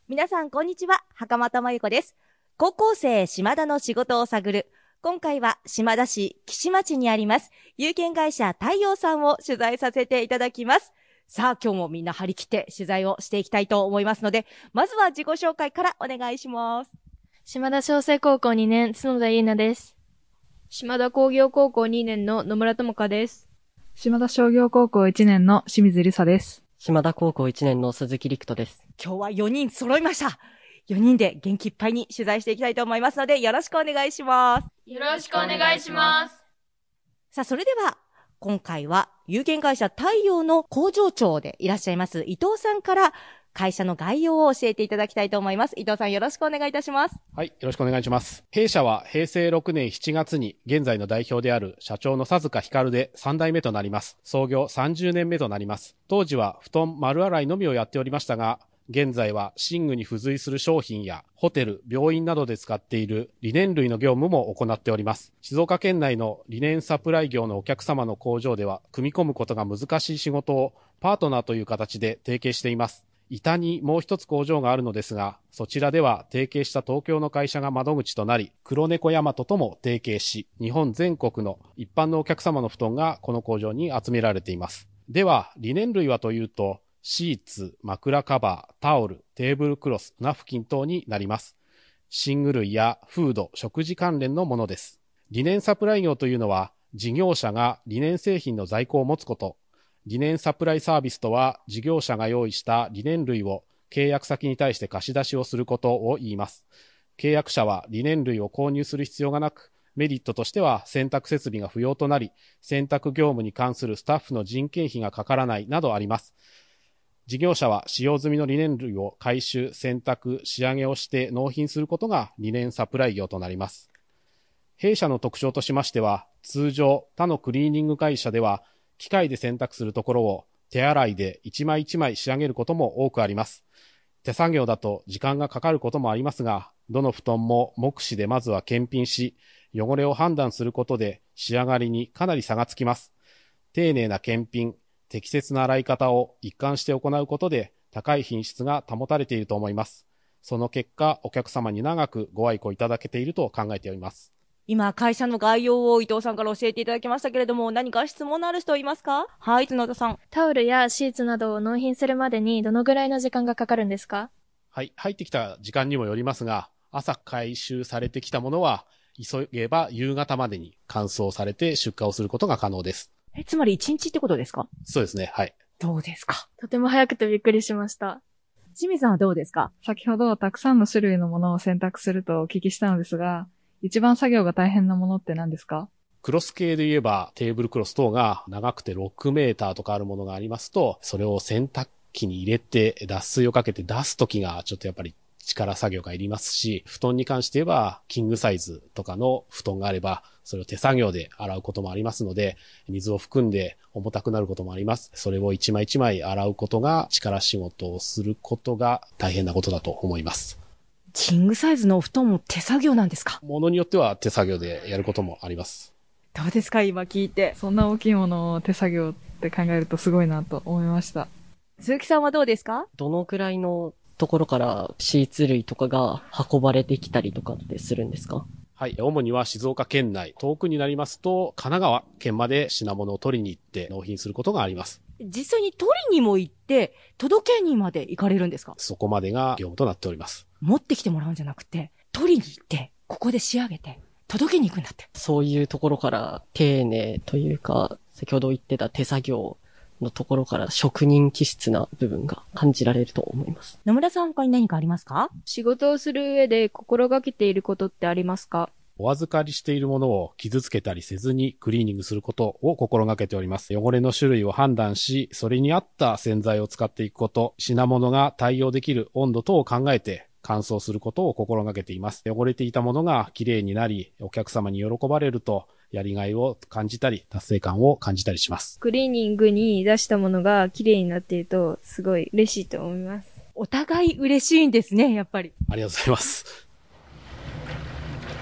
皆さんこんにちは、袴田真由子です。高校生島田の仕事を探る。今回は島田市岸町にあります有限会社太陽さんを取材させていただきます。さあ今日もみんな張り切って取材をしていきたいと思いますので、まずは自己紹介からお願いします。 島田商成高校2年角田優奈です。 島田工業高校2年の野村智香です。 島田商業高校1年の清水梨沙です。 島田高校1年の鈴木陸斗です。 今日は4人揃いました。4人で元気いっぱいに取材していきたいと思いますので、よろしくお願いします。 よろしくお願いします。 さあ、それでは今回は有限会社太陽の工場長でいらっしゃいます伊藤さんから会社の概要を教えていただきたいと思います。伊藤さん、よろしくお願いいたします。 はい、よろしくお願いします。弊社は平成6年7月に現在の代表である社長の佐塚光で3代目となります。創業30年目となります。当時は布団丸洗いのみをやっておりましたが、現在は寝具に付随する商品やホテル、病院などで使っているリネン類の業務も行っております。静岡県内のリネンサプライ業のお客様の工場では組み込むことが難しい仕事をパートナーという形で提携しています。伊丹にもう一つ工場があるのですが、そちらでは提携した東京の会社が窓口となり、黒猫ヤマトとも提携し、日本全国の一般のお客様の布団がこの工場に集められています。では、リネン類はというと、シーツ、枕カバー、タオル、テーブルクロス、ナフキン等になります。寝具類やフード、食事関連のものです。リネンサプライ業というのは、事業者がリネン製品の在庫を持つこと。リネンサプライサービスとは、事業者が用意したリネン類を契約先に対して貸し出しをすることを言います。契約者はリネン類を購入する必要がなく、メリットとしては洗濯設備が不要となり、洗濯業務に関するスタッフの人件費がかからないなどあります。事業者は使用済みのリネン類を回収、洗濯、仕上げをして納品することがリネンサプライ業となります。弊社の特徴としましては、通常他のクリーニング会社では機械で洗濯するところを手洗いで一枚一枚仕上げることも多くあります。手作業だと時間がかかることもありますが、どの布団も目視でまずは検品し、汚れを判断することで仕上がりにかなり差がつきます。丁寧な検品、適切な洗い方を一貫して行うことで高い品質が保たれていると思います。その結果、お客様に長くご愛顧いただけていると考えております。 今、会社の概要を伊藤さんから教えていただきましたけれども、何か質問のある人いますか？はい、角田さん。 タオルやシーツなどを納品するまでにどのぐらいの時間がかかるんですか？ はい、入ってきた時間にもよりますが、朝回収されてきたものは、急げば夕方までに乾燥されて出荷をすることが可能です。 つまり1日ってことですか？ そうですね、はい。 どうですか？ とても早くてびっくりしました。 清水さんはどうですか？ 先ほどたくさんの種類のものを選択するとお聞きしたのですが、一番作業が大変なものって何ですか？ クロス系で言えばテーブルクロス等が長くて6メーターとかあるものがありますと、それを洗濯機に入れて脱水をかけて出すときがちょっとやっぱり力作業がいりますし、布団に関して言えばキングサイズとかの布団があればそれを手作業で洗うこともありますので、水を含んで重たくなることもあります。それを一枚一枚洗うことが力仕事をすることが大変なことだと思います。 キングサイズのお布団も手作業なんですか？ ものによっては手作業でやることもあります。 どうですか今聞いて。 そんな大きいものを手作業って考えるとすごいなと思いました。 鈴木さんはどうですか？ どのくらいのところからシーツ類とかが運ばれてきたりとかってするんですか？ はい。主には静岡県内、遠くになりますと、神奈川県まで品物を取りに行って納品することがあります。 実際に取りにも行って、届けにまで行かれるんですか？ そこまでが業務となっております。 持ってきてもらうんじゃなくて、取りに行って、ここで仕上げて、届けに行くんだって。 そういうところから丁寧というか、先ほど言ってた手作業のところから職人気質な部分が感じられると思います。 野村さん他に何かありますか？ 仕事をする上で心がけていることってありますか？ お預かりしているものを傷つけたりせずにクリーニングすることを心がけております。汚れの種類を判断し、それに合った洗剤を使っていくこと、品物が対応できる温度等を考えて乾燥することを心がけています。汚れていたものがきれいになり、お客様に喜ばれると、やりがいを感じたり、達成感を感じたりします。 クリーニングに出したものが綺麗になっていると、すごい嬉しいと思います。 お互い嬉しいんですね、やっぱり。 ありがとうございます。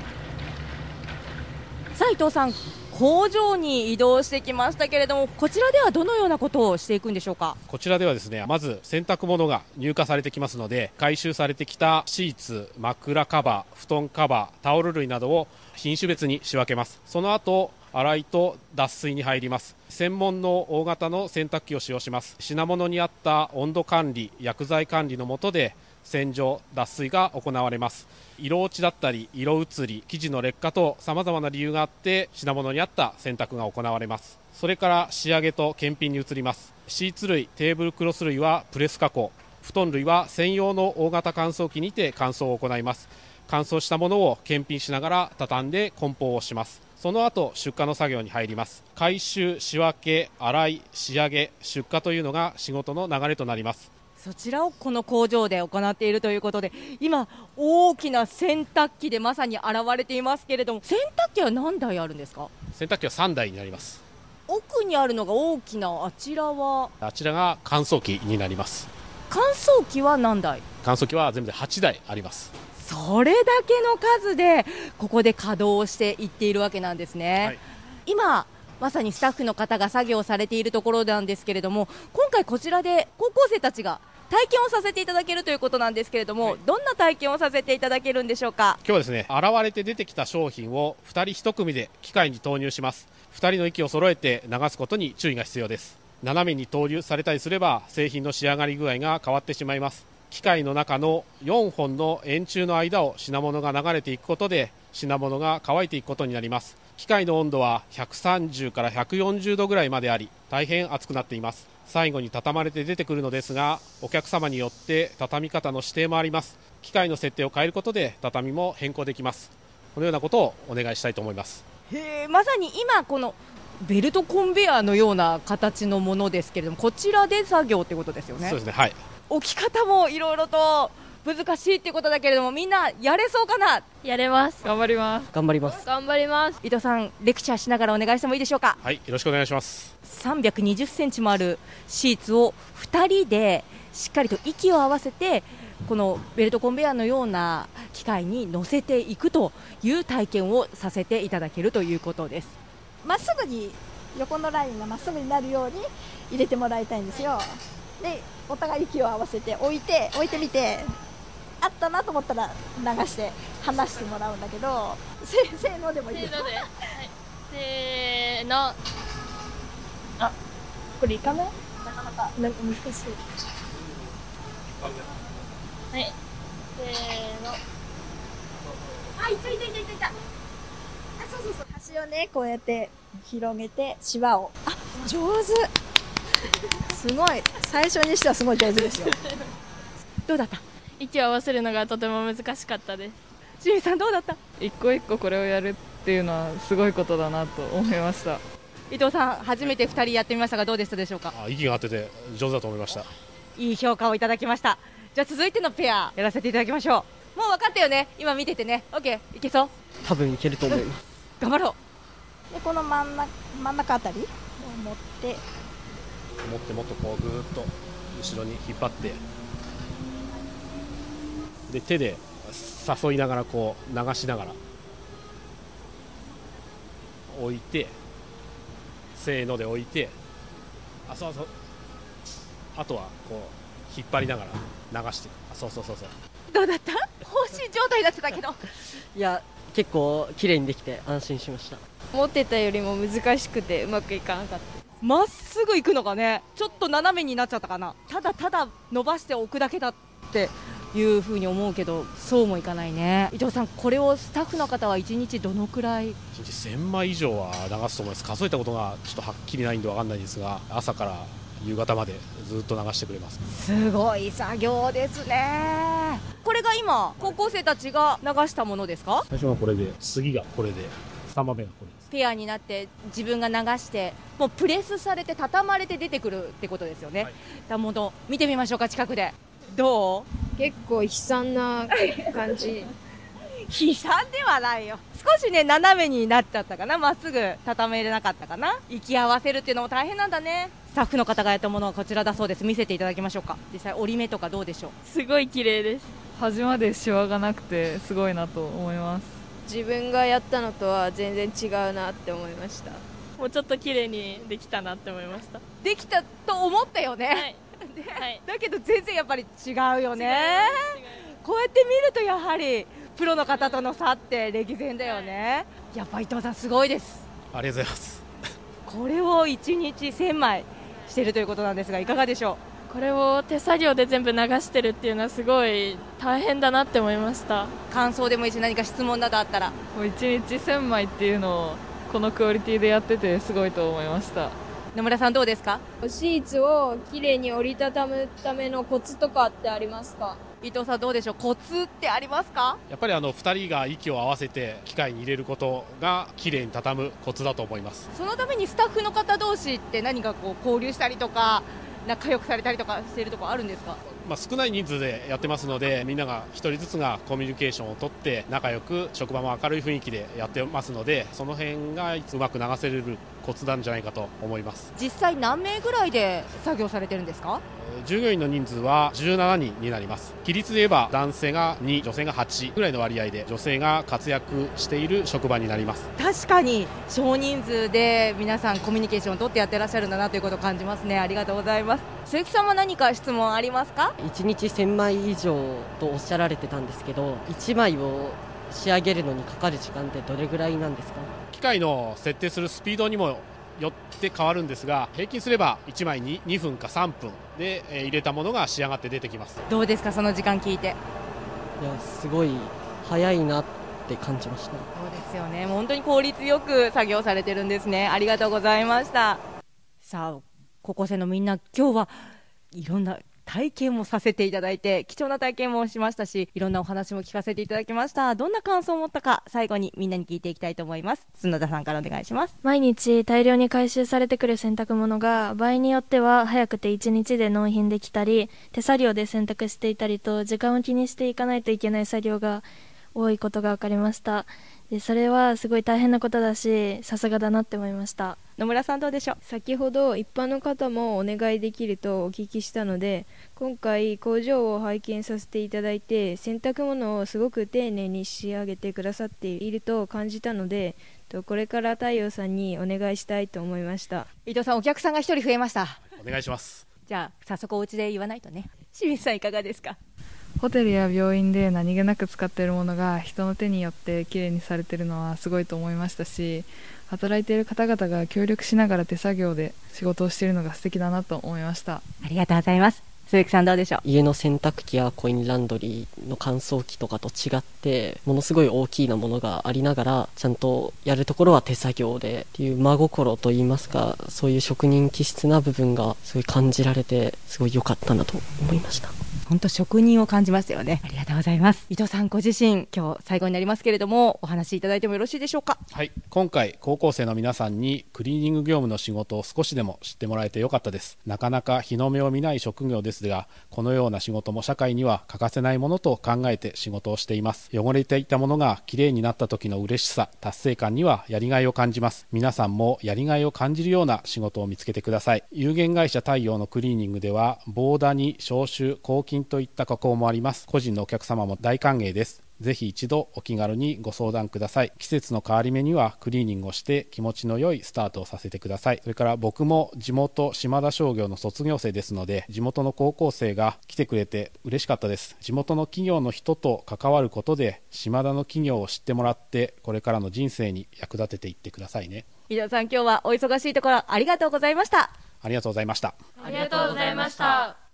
さあ伊藤さん、 工場に移動してきましたけれども、こちらではどのようなことをしていくんでしょうか。 こちらではですね、まず洗濯物が入荷されてきますので、回収されてきたシーツ、枕カバー、布団カバー、タオル類などを品種別に仕分けます。その後、洗いと脱水に入ります。専門の大型の洗濯機を使用します。品物に合った温度管理、薬剤管理の下で洗浄、脱水が行われます。色落ちだったり、色移り、生地の劣化と様々な理由があって品物に合った洗濯が行われます。それから仕上げと検品に移ります。シーツ類、テーブルクロス類はプレス加工、布団類は専用の大型乾燥機にて乾燥を行います。乾燥したものを検品しながら畳んで梱包をします。その後出荷の作業に入ります。回収、仕分け、洗い、仕上げ、出荷というのが仕事の流れとなります。 そちらをこの工場で行っているということで、今大きな洗濯機でまさに現れていますけれども、洗濯機は何台あるんですか。 洗濯機は3台になります。 奥にあるのが大きなあちらは。 あちらが乾燥機になります。 乾燥機は何台。 乾燥機は全部で8台あります。 それだけの数でここで稼働していっているわけなんですね、はい、今まさにスタッフの方が作業されているところなんですけれども、今回こちらで高校生たちが体験をさせていただけるということなんですけれども、はい、どんな体験をさせていただけるんでしょうか。 今日はですね、現れて出てきた商品を2人1組で機械に投入します。2人の息を揃えて流すことに注意が必要です。斜めに投入されたりすれば製品の仕上がり具合が変わってしまいます。機械の中の4本の円柱の間を品物が流れていくことで品物が乾いていくことになります。機械の温度は130から140度ぐらいまであり、大変熱くなっています。最後に畳まれて出てくるのですが、お客様によって畳み方の指定もあります。機械の設定を変えることで畳も変更できます。このようなことをお願いしたいと思います。 まさに今このベルトコンベヤーのような形のものですけれども、こちらで作業ということですよね。 そうですね、はい。 置き方もいろいろと難しいっていうことだけれども、みんなやれそうかな。 やれます。 頑張ります。 頑張ります。 頑張ります。 伊藤さん、レクチャーしながらお願いしてもいいでしょうか。 はい、よろしくお願いします。 320センチもあるシーツを2人でしっかりと息を合わせて、このベルトコンベヤーのような機械に乗せていくという体験をさせていただけるということです。 まっすぐに横のラインがまっすぐになるように入れてもらいたいんですよ。で、お互い息を合わせて置いてみて、あったなと思ったら流して離してもらうんだけど、せーのでもいいですか。はい、 せーの。 あ、これいかない？なかなか難しい。 はい、せーの。 あ、いた。あ、そう。端をね、こうやって広げてシワを。あ、上手。すごい。最初にしてはすごい上手ですよ。 どうだった？ 息を合わせるのがとても難しかったです。 清水さんどうだった？ 一個一個これをやるっていうのはすごいことだなと思いました。 伊藤さん、初めて2人やってみましたがどうでしたでしょうか。 息が合ってて上手だと思いました。 いい評価をいただきました。じゃあ続いてのペアやらせていただきましょう。もう分かったよね、今見ててね。 OK、 いけそう。 多分いけると思います。 頑張ろう。で、この真ん中あたりを持ってもっとこうぐーっと後ろに引っ張って、で手で誘いながらこう流しながら置いて、せーので置いて、そうあとはこう引っ張りながら流して、そうどうだった？放心状態だってたけどいや、結構綺麗にできて安心しました。 思ってたよりも難しくてうまくいかなかった。 まっすぐ行くのがね、ちょっと斜めになっちゃったかな。ただ伸ばしておくだけだっていう風に思うけど、そうもいかないね。伊藤さん、これをスタッフの方は1日どのくらい？1 日1000枚以上は流すと思います。数えたことがちょっとはっきりないんで分かんないですが、朝から夕方までずっと流してくれます。 すごい作業ですね。これが今高校生たちが流したものですか？ 最初はこれで、次がこれで、3番目がこれです。 ペアになって自分が流して、もうプレスされて畳まれて出てくるってことですよね、はい。だもの見てみましょうか、近くで。どう？ 結構悲惨な感じ。 悲惨ではないよ。少しね、斜めになっちゃったかな。まっすぐ畳めれなかったかな。息合わせるっていうのも大変なんだね。スタッフの方がやったものはこちらだそうです。見せていただきましょうか。実際折り目とかどうでしょう？ すごい綺麗です。 端までシワがなくてすごいなと思います。 自分がやったのとは全然違うなって思いました。 もうちょっと綺麗にできたなって思いました。 できたと思ったよね。 はい。はい。 だけど全然やっぱり違うよね。こうやって見るとやはりプロの方との差って歴然だよね。やっぱ伊藤さんすごいです。 ありがとうございます。 これを1日1000枚してるということなんですが、いかがでしょこれを手作業で全部流してるっていうのはすごい大変だなって思いました。 う。感想でもいいし、何か質問などあったら。 もう1日1000枚っていうのをこのクオリティでやっててすごいと思いました。 野村さんどうですか？ シーツをきれいに折りたたむためのコツとかってありますか？ 伊藤さんどうでしょう、コツってありますか？ やっぱり2人が息を合わせて機械に入れることが綺麗に畳むコツだと思います。 そのためにスタッフの方同士って何かこう交流したりとか仲良くされたりとかしているところあるんですか？ 少ない人数でやってますので、みんなが一人ずつがコミュニケーションをとって仲良く職場も明るい雰囲気でやってますので、その辺がうまく流せれるコツなんじゃないかと思います。 実際何名ぐらいで作業されてるんですか？ 従業員の人数は17人になります。比率で言えば男性が2、女性が8ぐらいの割合で女性が活躍している職場になります。 確かに少人数で皆さんコミュニケーションをとってやってらっしゃるんだなということを感じますね。ありがとうございます。鈴木さんは何か質問ありますか 1日1000枚以上とおっしゃられてたんですけど、1枚を仕上げるのにかかる時間ってどれぐらいなんですか？ 機械の設定するスピードにもよって変わるんですが、平均すれば1枚に2分か3分で入れたものが仕上がって出てきます。 どうですか、その時間聞いて。 いや、すごい早いなって感じました。 そうですよね。もう本当に効率よく作業されてるんですね。ありがとうございました。さあ、高校生のみんな、今日はいろんな体験もさせていただいて、貴重な体験もしましたし、いろんなお話も聞かせていただきました。どんな感想を持ったか、最後にみんなに聞いていきたいと思います。角田さんからお願いします。 毎日大量に回収されてくる洗濯物が場合によっては早くて1日で納品できたり、手作業で洗濯していたりと時間を気にしていかないといけない作業が多いことが分かりました。でそれはすごい大変なことだし、さすがだなって思いました。 野村さんどうでしょう？ 先ほど一般の方もお願いできるとお聞きしたので、今回工場を拝見させていただいて、洗濯物をすごく丁寧に仕上げてくださっていると感じたので、これから太陽さんにお願いしたいと思いました。 伊藤さん、お客さんが一人増えました。 お願いします。 じゃあ早速お家で言わないとね。清水さんいかがですか？ ホテルや病院で何気なく使っているものが人の手によってきれいにされているのはすごいと思いましたし、働いている方々が協力しながら手作業で仕事をしているのが素敵だなと思いました。 ありがとうございます。鈴木さんどうでしょう？ 家の洗濯機やコインランドリーの乾燥機とかと違って、ものすごい大きなものがありながら、ちゃんとやるところは手作業でっていう真心といいますか、そういう職人気質な部分がすごい感じられて、すごい良かったなと思いました。 本当職人を感じましたよね。ありがとうございます。伊藤さんご自身、今日最後になりますけれども、お話しいただいてもよろしいでしょうか？ はい、今回高校生の皆さんにクリーニング業務の仕事を少しでも知ってもらえてよかったです。なかなか日の目を見ない職業ですが、このような仕事も社会には欠かせないものと考えて仕事をしています。汚れていたものがきれいになった時の嬉しさ、達成感にはやりがいを感じます。皆さんもやりがいを感じるような仕事を見つけてください。有限会社太陽のクリーニングでは、ボーダに消臭、抗菌といった加工もあります。個人のお客様も大歓迎です。ぜひ一度お気軽にご相談ください。季節の変わり目にはクリーニングをして気持ちの良いスタートをさせてください。それから僕も地元島田商業の卒業生ですので、地元の高校生が来てくれて嬉しかったです。地元の企業の人と関わることで島田の企業を知ってもらって、これからの人生に役立てていってくださいね。 伊藤さん、今日はお忙しいところありがとうございました。 ありがとうございました。 ありがとうございました。